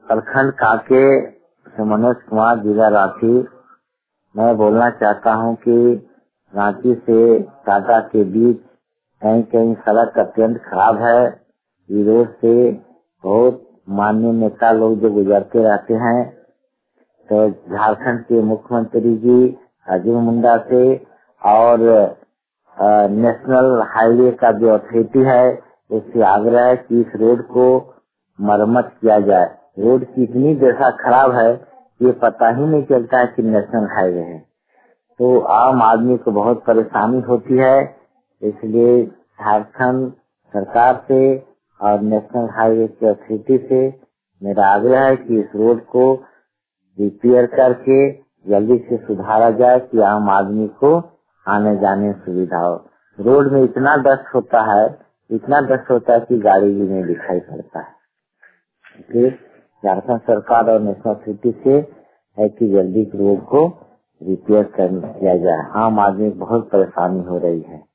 प्रखंड काके से मनोज कुमार, जिला रांची। मैं बोलना चाहता हूं कि रांची से टाटा के बीच कहीं कहीं सड़क अत्यंत खराब है। विरोध से बहुत माननीय नेता लोग जो गुजरते रहते हैं, तो झारखंड के मुख्यमंत्री जी अर्जुन मुंडा से और नेशनल हाईवे का जो अथॉरिटी है उससे आग्रह है कि इस रोड को मरम्मत किया जाए। रोड की इतनी दशा खराब है ये पता ही नहीं चलता है कि नेशनल हाईवे है, तो आम आदमी को बहुत परेशानी होती है। इसलिए झारखंड सरकार से और नेशनल हाईवे की अथॉरिटी से मेरा आग्रह है कि इस रोड को रिपेयर करके जल्दी से सुधारा जाए कि आम आदमी को आने जाने में सुविधा हो। रोड में इतना डस्ट होता है कि गाड़ी भी नहीं दिखाई पड़ता है। इसलिए झारखंड सरकार और नेशनल अथॉरिटी से है कि जल्दी रोड को रिपेयर किया जाए। आम आदमी को बहुत परेशानी हो रही है।